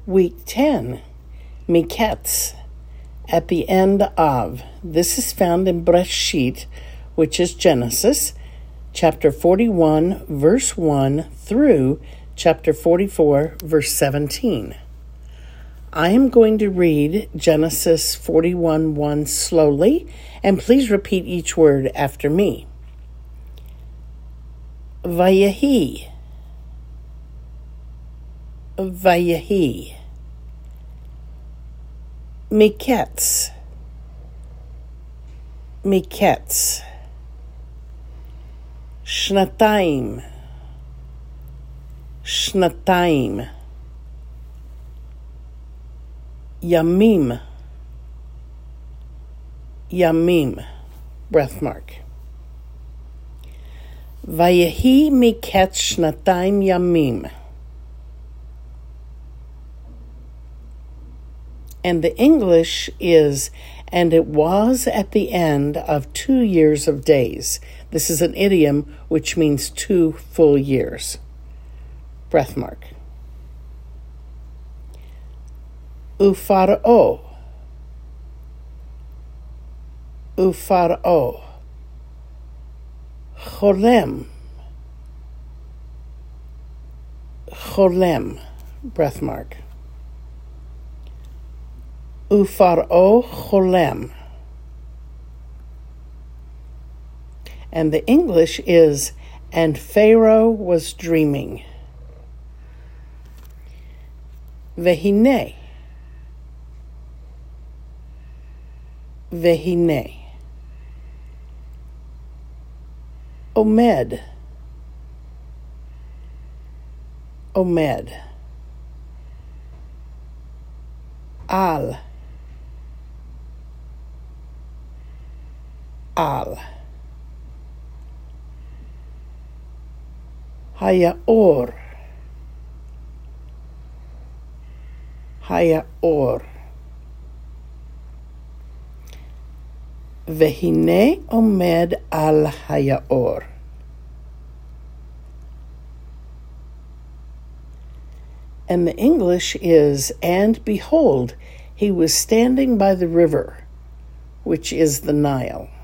Week 10, Miketz, at the end of. This is found in Breshit, which is Genesis, chapter 41, verse 1 through chapter 44, verse 17. I am going to read Genesis 41:1 slowly, and please repeat each word after me. Vayehi. Vayehi. Miketz. Miketz. Shnatayim. Shnatayim. Yamim. Yamim. Breath mark. Vayehi miketz shnatayim yamim. And the English is, and it was at the end of 2 years of days. This is an idiom which means 2 full years. Breath mark. Ufar'o. Ufar'o. Cholem. Cholem. Breath mark. Ufar'o cholem. And the English is, and Pharaoh was dreaming. Vehine. Vehine. Omed. Omed. Al. Al. Hayaor. Hayaor. Vehine omed al hayaor. And the English is, and behold, he was standing by the river, which is the Nile.